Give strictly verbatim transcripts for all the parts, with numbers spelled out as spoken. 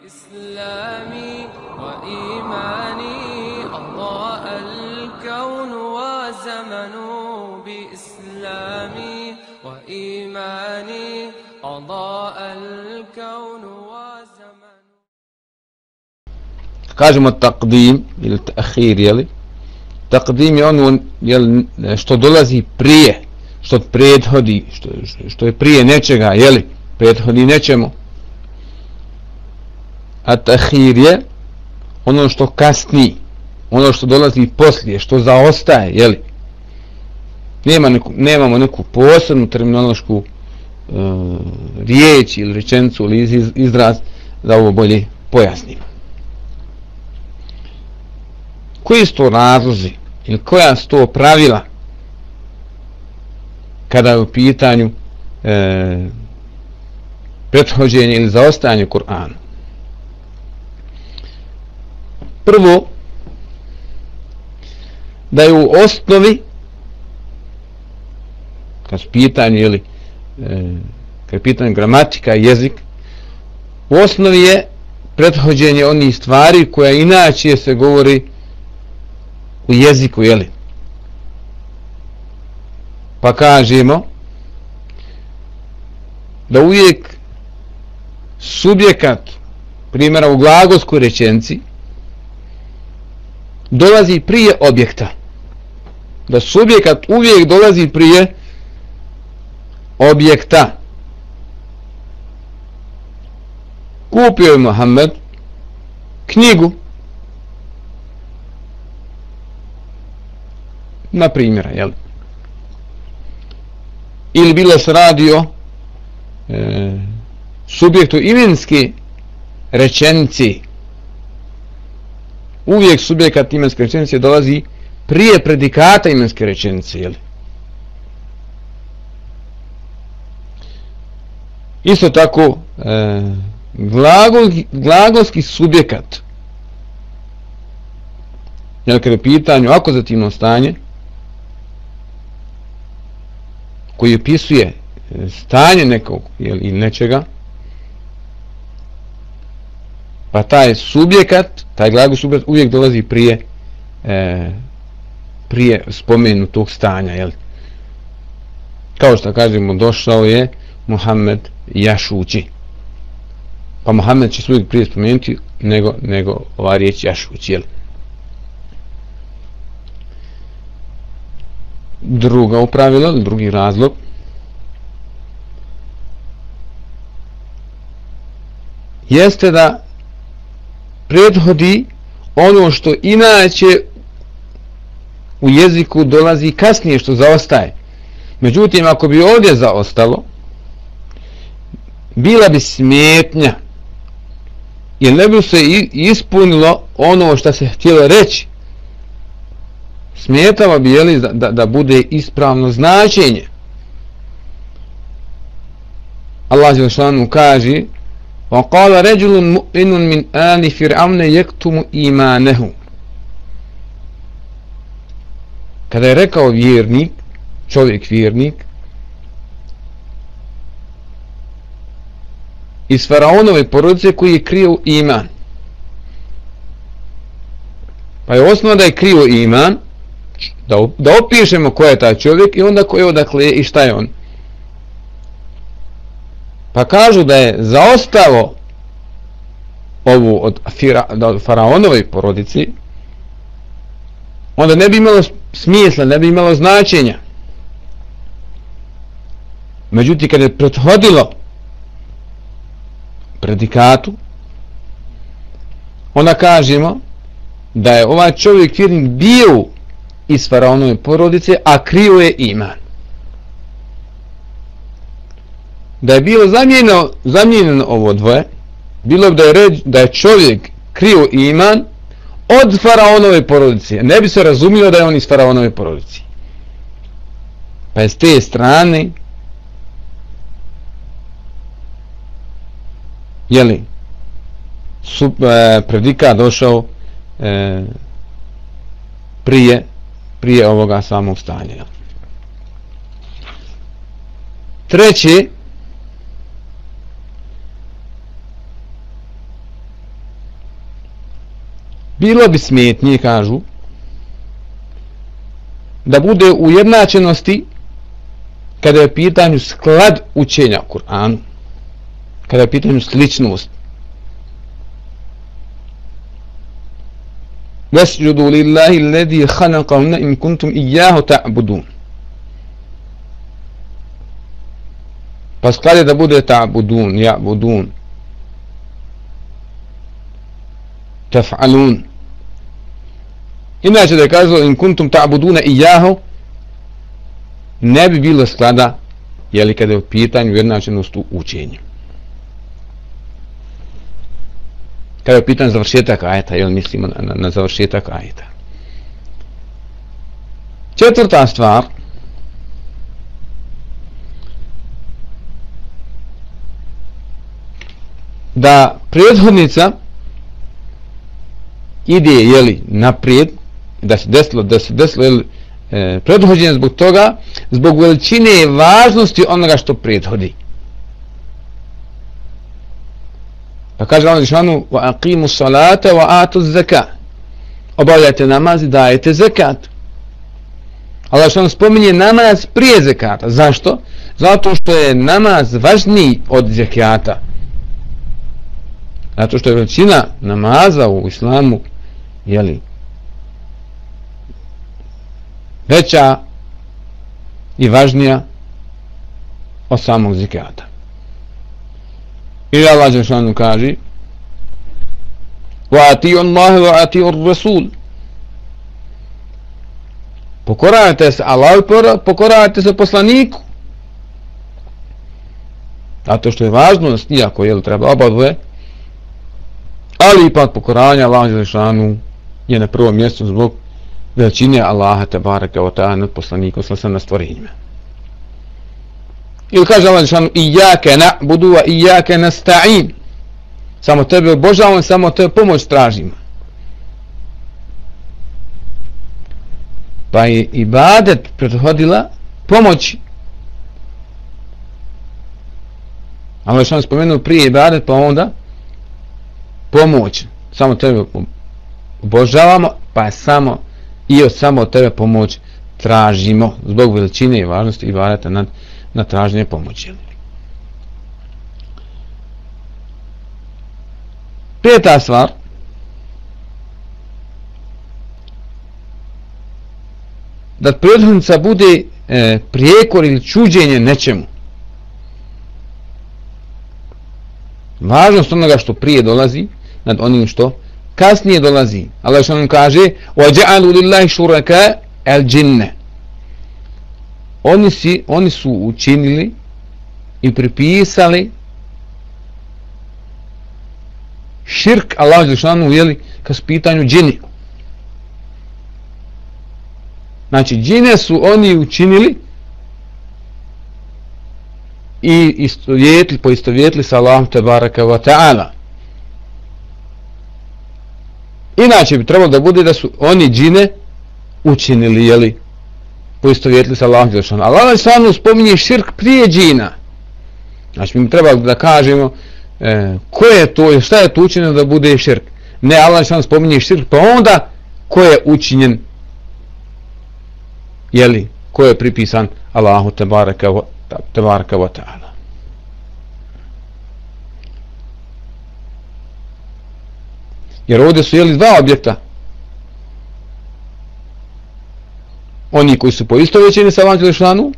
إسلامي وإيماني أضاء الكون وزمن بإسلامي وإيماني أضاء الكون وزمن. Kažemo takdim ili ta'khir, jeli? Takdim je ono jeli, što dolazi prije, što prethodi, što, što je prije nečega, jeli? Prethodi nečemu. A ta'khir je ono što kasni, ono što dolazi poslije, što zaostaje, jeli? Nema neku, nemamo neku posebnu terminološku uh, riječ ili rečenicu ili iz, izraz da ovo bolje pojasnimo. Koji su to razlozi ili koja su to pravila kada je u pitanju e, prethođenje ili zaostajanje Kur'ana? Prvo, da je u osnovi kad su pitanje ili e, kad je pitanje gramatika i jezik, u osnovi je prethođenje onih stvari koja inače se govori u jeziku, jeli? Pa kažemo da uvijek subjekat, primjera u glagolskoj rečenici, dolazi prije objekta. Da subjekat uvijek dolazi prije objekta. Kupio je Muhammed knjigu, na primjera, jel? Ili bilo se radi o e, subjektu imenske rečenice. Uvijek subjekat imenske rečenice dolazi prije predikata imenske rečenice, jel? Isto tako e, glagol, glagolski subjekat, jel, kada je pitanju akuzativno stanje koji opisuje stanje nekog ili nečega, pa taj subjekat, taj glagol subjekat uvijek dolazi prije e, prije spomenutog stanja, jel? Kao što kažemo, došao je Muhammed jašući, pa Muhammed će se uvijek prije spomenuti nego, nego ova riječ jašući, jel? Druga upravila, drugi razlog, jeste da prethodi ono što inače u jeziku dolazi kasnije, što zaostaje. Međutim, ako bi ovdje zaostalo, bila bi smetnja, jer ne bi se ispunilo ono što se htjelo reći. Smetalo bi, jeli, da, da, da bude ispravno značenje. Allah dželešanu kaže: وَقَالَ رَجُلٌ مُؤْمِنٌ مِنْ آلِ فِرْعَوْنَ يَكْتُمُ إِيمَانَهُ. Kada je rekao vjernik, čovjek vjernik, iz faraonove porodice koji je krio iman. Pa je osnova da je krio iman, da, da opišemo ko je taj čovjek i onda ko je odakle i šta je on. Pa kažu da je zaostalo ovu od, fira, od faraonove porodici, onda ne bi imalo smisla, ne bi imalo značenja. Međutim, kad je prethodilo predikatu, onda kažemo da je ovaj čovjek vjernik bio iz faraonove porodice, a krio je iman. Da je bilo zamijenjeno, zamijenjeno ovo dvoje, bilo bi da je, reč, da je čovjek krio iman od faraonove porodice. Ne bi se razumio da je on iz faraonove porodice. Pa je s te strane, jeli, su, e, predikat došao e, prije, prije ovoga samog stanja. Treće, bilo bi smetnije, kažu, da bude ujednačenosti kada je pitanju sklad učenja u Kur'anu, kada je pitanju sličnost. Vesjudu lillahi alladhi khalaqahunna in kuntum iyyahu ta'budun. Pa sklad je da bude ta'budun, ja'budun, taf'alun. Inače da je kazalo in kuntum ta'buduna iyyahu, ne bi bilo sklada, jeli kada je u pitanju ujednačenost u učenju. Kada je u pitanju završetak ajeta, jel mislimo na, na, na završetak ajeta. Četvrta stvar, da prethodnica ide, jeli, naprijed, da se desilo, da se desilo, jeli, e, prethođenje zbog toga, zbog veličine i važnosti onoga što prethodi. Pa kaže Allah dželešanu: "Wa aqimu salata wa atu zakat." Obavljajte namaz i dajete zekat. Allah dželešanu spominje namaz prije zekata. Zašto? Zato što je namaz važniji od zekata. Zato što je veličina namaza u islamu, jeli, veća i važnija od samog zekata. I Allah dželešanu kaže: "Wa ati'u Allaha wa ati'u ar-rasul." Pokoravajte se Allahu, pokoravajte se poslaniku. Zato što je važnost, iako je treba obadvoje, ali ipak pokoravanje Allahu dželešanu je na prvom mjestu zbog veličine Allaha tebareke ve taala nad poslanikom sallallahu alejhi ve sellem stvorenjima. Ili kaže Allah dželešanu: "Iyyake na'budu wa iyyake nasta'in." Samo tebe obožavamo, samo tebe pomoć tražimo. Pa je ibadet prethodila pomoći. Allah dželešanu spomenuo prije ibadet, pa onda pomoć. Samo tebe obožavamo, pa samo i od samo tebe pomoć tražimo, zbog veličine i važnosti ibadeta nad na traženje pomoći. Peta stvar, da prethodnica bude e, prijekor ili čuđenje nečemu. Važnost onoga što prije dolazi nad onim što kasnije dolazi. Allah što nam kaže: "Waja'alu lillahi shuraka al-jinna." Oni, si, oni su učinili i pripisali širk Allahu dželešanu, jeli, kad su pitanju džini. Znači, džine su oni učinili i istovjetli, poistovjetli sa Allahom tebareke ve taala. Inače bi trebalo da bude da su oni džine učinili, jeli, poistovjetli sa Allahom dželešanu. Allah dželešanu spominje širk prije džina. Znači, mi treba da kažemo e, ko je to, šta je to učinjeno da bude širk. Ne, Allah dželešanu spominje širk, pa onda ko je učinjen, jeli, ko je pripisan Allahu tebareke ve taala. Jer ovdje su, jeli, dva objekta. Oni koji su poistovjećeni sa Allahom dželešanu,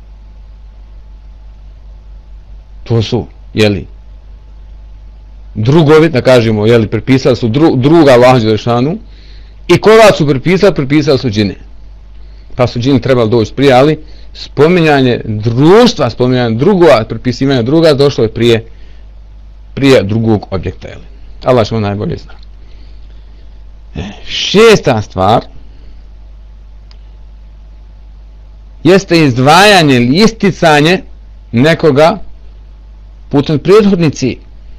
to su, jeli, drugovi, da kažemo, jeli, pripisali su dru, druga Allahom dželešanu, i koga su pripisali, pripisali su džine. Pa su džini trebali doći prije, ali spominjanje društva, spominjanje drugova, pripisivanje druga došlo je prije, prije drugog objekta, jeli. Allah što najbolje zna. Šesta stvar jeste izdvajanje ili isticanje nekoga putem prethodnici.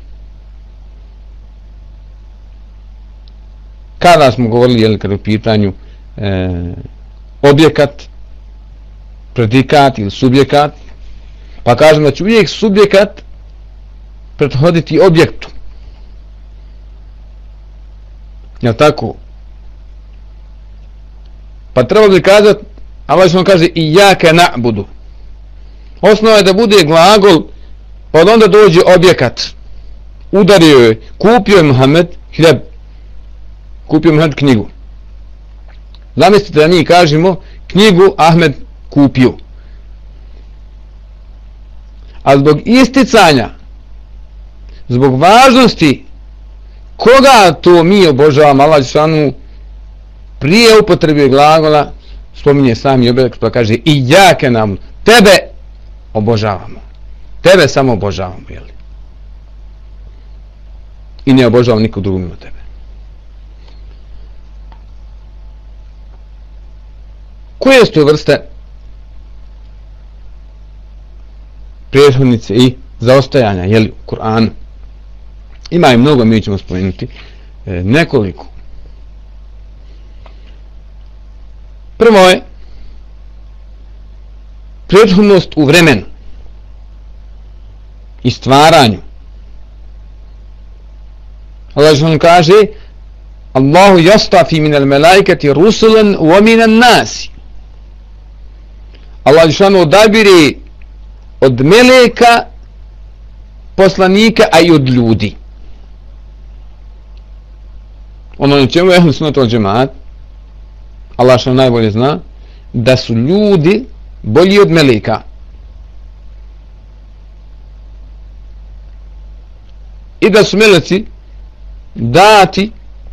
Kada smo govorili, jeli, kada u pitanju e, objekat, predikat ili subjekat, pa kažemo da će uvijek subjekat prethoditi objektu. Jel' tako? Pa treba bi kazati, Allah što kaže i jake na'budu. Osnova je da bude glagol, pa onda dođe objekat. Udario je, kupio je Muhammed hljeb, kupio je Muhammed knjigu. Zamislite da mi kažemo knjigu Ahmed kupio. A zbog isticanja, zbog važnosti koga to mi obožavamo, Allah dželešanu prije upotrebe glagola spominje sami objekat pa kaže i jake nam, tebe obožavamo. Tebe samo obožavamo, jel? I ne obožavamo nikog drugog mimo tebe. Koje su to vrste prethodnice i zaostajanja, jel, u Kur'anu? Ima i mnogo, mi ćemo spomenuti e, nekoliko. Prvo je prethodnost u vremenu i stvaranju. Allah što kaže Allahu yastafi minal malaikati rusulan wa minan nasi. Allah što odabire od meleka poslanika, a i od ljudi. Ono na čemu je ehlu sunnat wal džemaat, Allah što najbolje zna, da su ljudi bolji od meleka. I da su meleci dati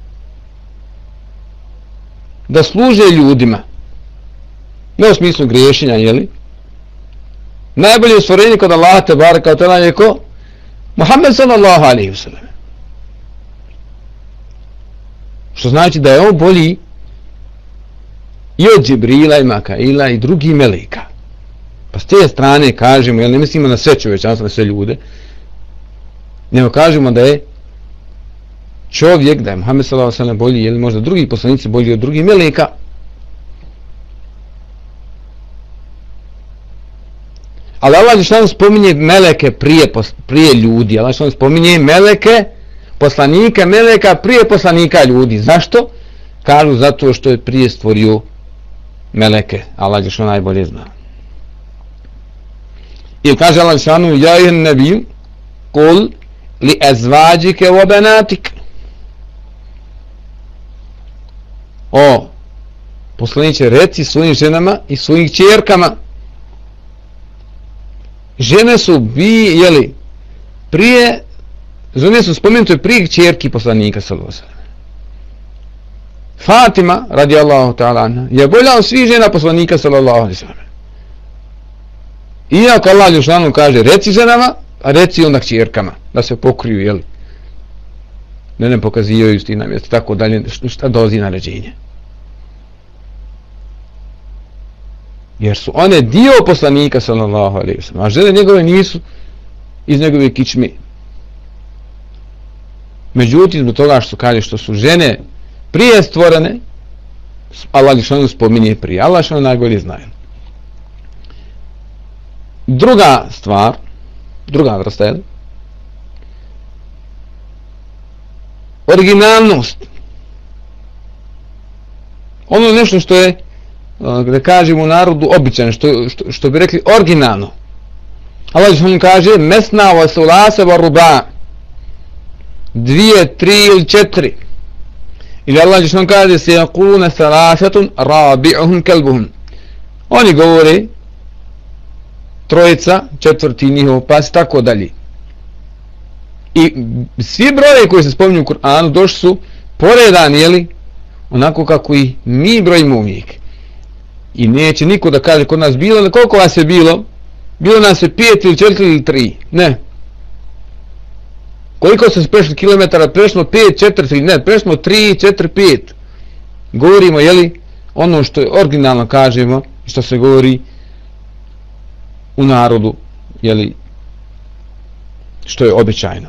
da služe ljudima. Ne u smislu griješenja, jeli? Najbolje stvorenje kod Allaha te baraka wa ta'ala je ko? Muhammed sallallahu alaihi wa sallam. Što znači da je on bolji i od Džibrila i Makaila i drugih meleka. Pa s te strane kažemo, jel ne mislimo na sve čovječanstvo, na sve ljude, nego kažemo da je čovjek, da je Muhammed sallallahu alejhi ve sellem bolji, ili možda drugi poslanici bolji od drugih meleka. Ali Allah dželle spominje meleke prije, prije ljudi. Allah dželle spominje meleke, poslanika, meleka prije poslanika ljudi. Zašto? Kažu zato što je prije stvorio meleke. Allah dželle najbolje zna. I kaže Allah dželle: "Ja ayyuhan nabiyyu qul li azwajika wa banatik." O poslaniče, reci svojim ženama i svojim kćerkama. Žene su bi, jeli, prije, žene su spomenute prije kćerki poslanika sallallahu alejhi ve sellem. Fatima radijallahu ta'ala anha je bolja od svih žena poslanika sallallahu alejhi ve sellem. Iako Allah dželle kaže reci ženama, a reci onda kćerkama da se pokriju, jeli. Da ne pokazivaju s tim na mjesto, tako dalje, šta dolazi naređenje. Jer su one dio poslanika sallallahu alejhi ve sellem, a žene njegove nisu iz njegove kičme. Međutim, zbog toga što kaže što su žene prije stvorene, Allah dželle spominje prije. Allah što najbolje znaju. Druga stvar, druga vrsta je originalnost. Ono nešto što je, da kažemo u narodu, običajno, što, što, što bi rekli originalno. Allah dželle kaže mesna wa sulasa wa ruba, dvije, tri ili četiri. Ili Allah dželle kaže se yaquluna salasatun rabi'uhum kalbuhum. Oni govore trojica, četvrti njihov pas, tako dalje. I svi broje koji se spominju u Kur'anu došli su poredani, jeli, onako kako i mi brojimo uvijek. I neće niko da kaže kod nas bilo, koliko vas je bilo? Bilo nas je pet ili četiri ili tri. Ne. Koliko se prešli kilometara? Prešlo pet, četiri, ne, prešlo tri, četiri, pet. Govorimo, jeli, ono što je originalno kažemo, što se govori u narodu, jeli, što je običajno.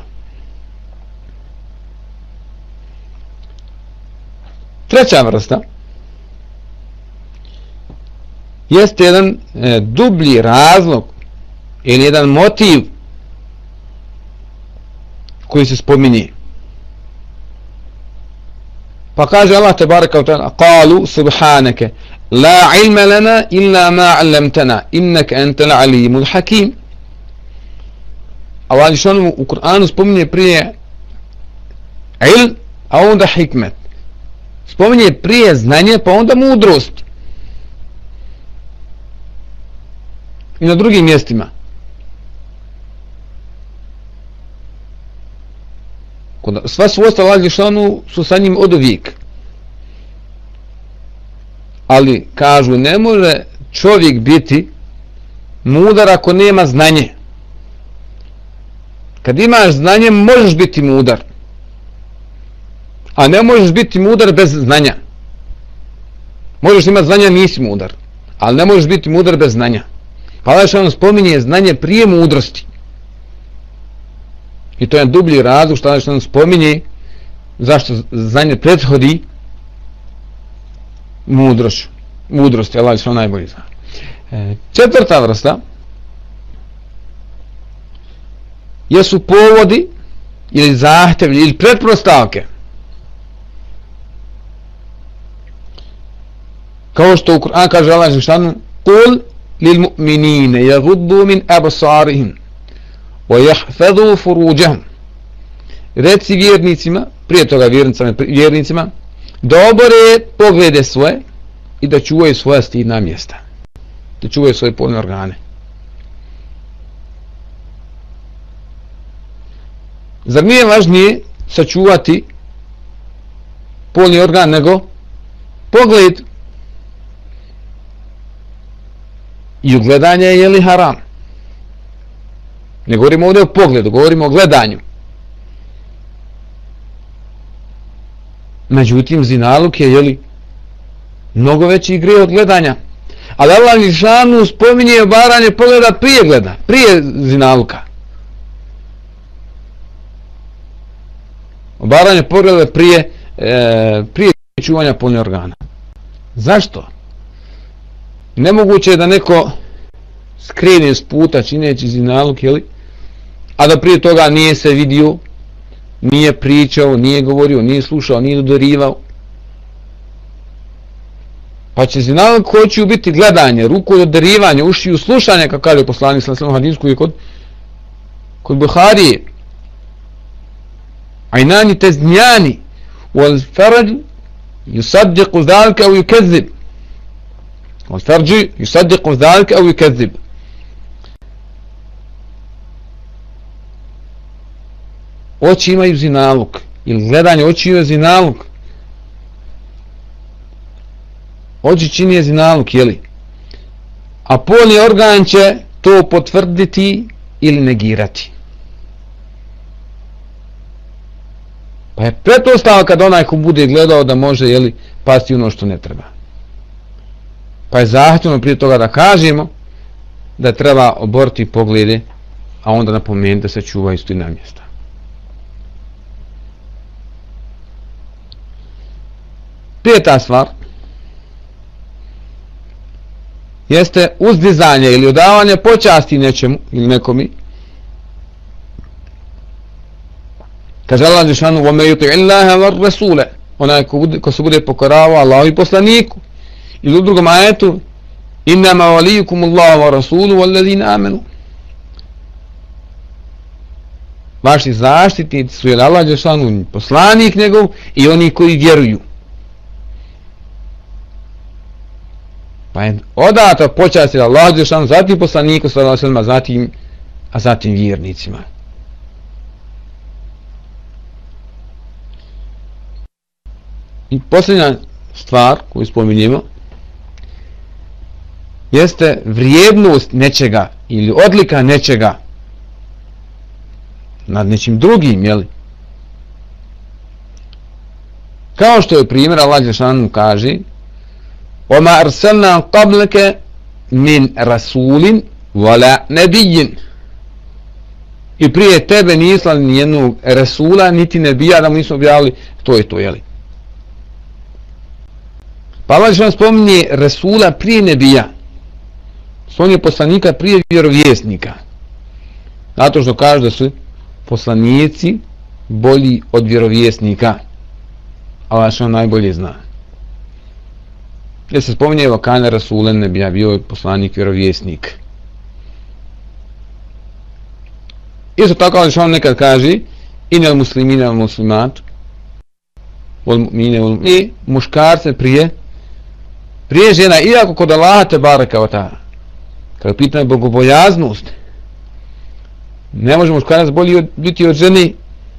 Treća vrsta jeste jedan e, dublji razlog ili jedan motiv koji se spominje. Pa kaže Allah tebareka ve taala: "Qalu subhanaka la ilma lana illa ma 'allamtana innaka antal alimul hakim." Allah dželle u Kur'anu spominje prije ilm, a onda hikmet. Spominje prije znanje, pa onda mudrost. I na drugim mjestima. Sva svojstva Allah dželle su sa njim od uvijek. Ali kažu, ne može čovjek biti mudar ako nema znanje. Kad imaš znanje, možeš biti mudar. A ne možeš biti mudar bez znanja. Možeš imati znanja, nisi mudar. Ali ne možeš biti mudar bez znanja. Pa Allah što spominje znanje prije mudrosti. I to je dublji razlog što Allah spominje zašto znanje prethodi mudrošću. Mudrosti, Allah što najbolji zna. E, četvrta vrsta jesu povodi ili zahtjevi ili pretpostavke. Kao što u Kur'an kaže Allah dželle: "Kul lil mu'minina yaghuddu min absarihim wa yahfazu furujahum." Reci vjernicima, prije toga vjernicima, vjernicima da obore poglede svoje i da čuvaju svoja stidna mjesta. Da čuvaju svoje polne organe. Zar nije važnije sačuvati polni organ nego pogled? I ugledanje je li haram? Ne govorimo ovdje o pogledu, govorimo o gledanju. Međutim, zinaluk je, jeli, mnogo veći grijeh od gledanja. Ali Allah dželle spominje obaranje pogleda prije gleda, prije zinaluka. Obaranje pogleda prije, e, prije čuvanja polnih organa. Zašto? Nemoguće je da neko skrene s puta čineći zinaluk, jeli, a da prije toga nije se vidio, nije pričao, nije govorio, nije slušao, nije dodirivao. Pa će zinaluk hoću biti gledanje, ruku dodirivanje, ušiju slušanje, kako kaže poslanik sallallahu alejhi ve sellem kod kod Buharije. Ajnani taznjani wal farj yusaddiqu dhalika aw yukazzib. Wal farj yusaddiqu dhalika aw yukazzib. Oči imaju zinaluk, ili gledanje oči imaju zinaluk. Oči čini zinaluk, jeli? A polni organ će to potvrditi ili negirati. Pa je pretpostavka kad onaj ko bude gledao da može, jeli, pasti ono što ne treba. Pa je zahtjevno prije toga da kažemo da treba oboriti poglede, a onda napomenuti da se čuvaju stidna mjesta. Peta stvar jeste uzdizanje ili odavanje počasti nečemu ili nekomi. Kaže Allah dželle: "Wa may yuti Allaha war rasula", onaj ko, bude, ko se bude pokoravao Allahu i poslaniku. I u drugom ajetu: "Innama waliyukum Allahu wa rasuluhu wallazina amanu." Vaši zaštitnici su Allah dželle, poslanik njegov i oni koji vjeruju. Pa je odato počasti Allah dželle, zatim poslaniku sallallahu alejhi ve sellem, zatim a zatim vjernicima. I posljednja stvar koju spominjemo jeste vrijednost nečega ili odlika nečega nad nečim drugim, jeli? Kao što je primjer Allah dželle kaže: "Wa arsalna qablaka min rasulin wala nabiyyin." I prije tebe nije slao ni jednog rasula niti nebija da mu nisu objavili to je to, jeli? Pa Allah dželle spominje rasula prije nebija. Spominje poslanika prije vjerovjesnika. Zato što kaže da su poslanici bolji od vjerovjesnika. Allah što najbolje zna. Gdje se spominje vakana Rasulen nebija, bio je poslanik, vjerovjesnik. Isto tako ali što on nekad kaže inel muslimina al muslimat i muškarce prije prije žena, iako kod Allaha te baraka wa ta'ala, kada pitanje bogobojaznost, ne može muškarac bolji od, biti od žene.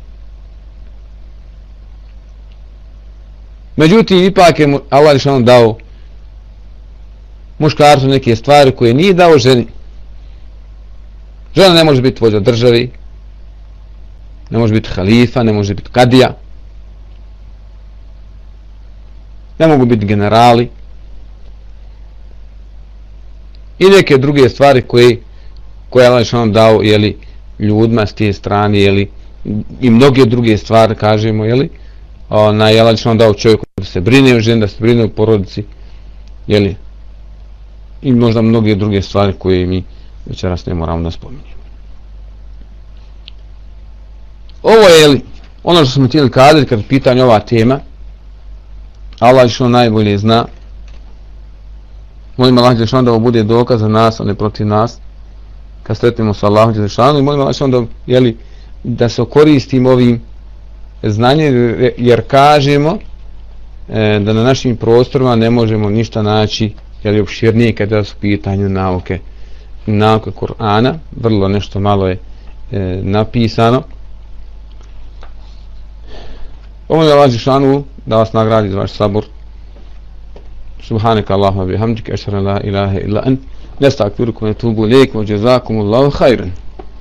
Međutim, ipak je Allah što on dao muškarcu neke stvari koje nije dao ženi. Žena ne može biti vođa državi, ne može biti halifa, ne može biti kadija, ne mogu biti generali i neke druge stvari koje koje Allah što on dao, jeli, ljudima s te strane, jeli, i mnoge druge stvari, kažemo, jeli, na Allah što on dao čovjeku da se brine o ženi, da se brine o porodici, jeli, i možda mnoge druge stvari koje mi večeras ne moramo da spominjemo. Ovo je, jeli, ono što smo htjeli kazati kad pitanje ova tema. Allah što najbolje zna. Molim Allah što da ovo bude dokaz za nas, a ne protiv nas, kad sretnemo sa Allahom Đelešanom, i molim Allah što da, jeli, da se koristimo ovim znanjem, jer kažemo e, da na našim prostorima ne možemo ništa naći, jeli, opširnije kada su pitanju nauke nauke Kur'ana, vrlo nešto malo je e, napisano. Molim Allah Đelešanom da vas nagradi za vaš sabor. Subhanaka Allahumma bihamdika, ashhadu an la ilaha illa ant, nasta'firuka wa natubu ilayk, wa jazakumullahu khairan.